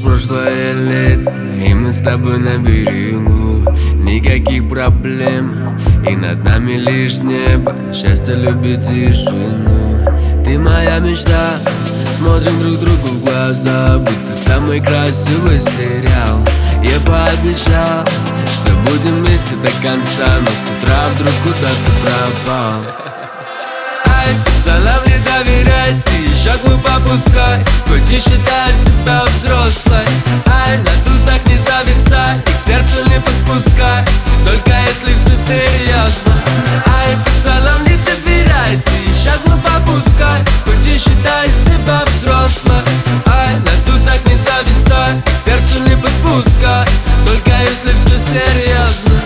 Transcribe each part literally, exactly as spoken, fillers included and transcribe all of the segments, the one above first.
прошлое лето, и мы с тобой на берегу. Никаких проблем, и над нами лишь небо. Счастье любит тишину. Ты моя мечта, смотрим друг другу в глаза, будто самый красивый сериал. Я пообещал, что будем вместе до конца, но с утра вдруг куда-то пропал. Ай, пацанам не доверять, ты еще глупо пускай, хоть и считаешь себя взрослой. Ай, на тусах не зависай, и к сердцу не подпускай, только если все серьезно. Ай, пацанам не доверять, ты еще глупо пускай, хоть и считаешь себя взрослой. Ай, на тусах не зависай, и к сердцу не подпускай, только если все серьезно.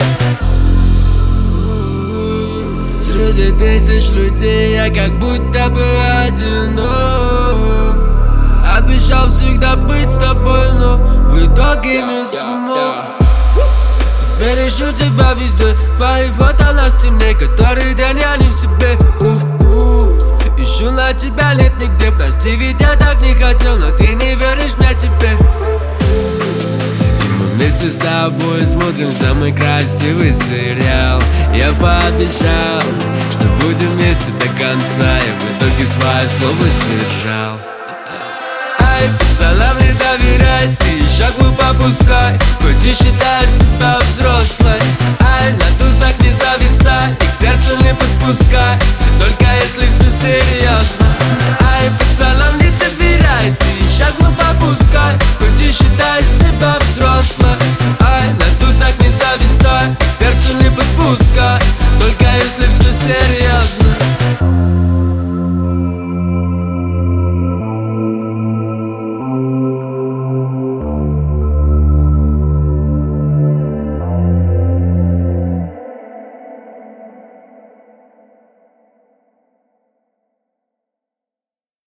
Среди тысяч людей я как будто бы одинок. Обещал всегда быть с тобой, но в итоге не смог. Теперь ищу тебя везде, твои фото на стене, который день я не в себе. У-у. Ищу, на тебя нет нигде, прости, ведь я так не хотел, но ты не веришь мне теперь. Вместе с тобой смотрим самый красивый сериал. Я пообещал, что будем вместе до конца, я в итоге свое слово сдержал. Ай, пацанам не доверять, ты еще глупо пускай, хоть и считаешь себя взрослой. Ай, на тусах не зависай, и к сердцу не подпускай, только если все серьезно. Ай, пацанам не доверять, ты еще глупо пускай, хоть и считаешь себя взрослой. Ай, на тусах не зависай, и к сердцу не подпускай, только если все серьезно.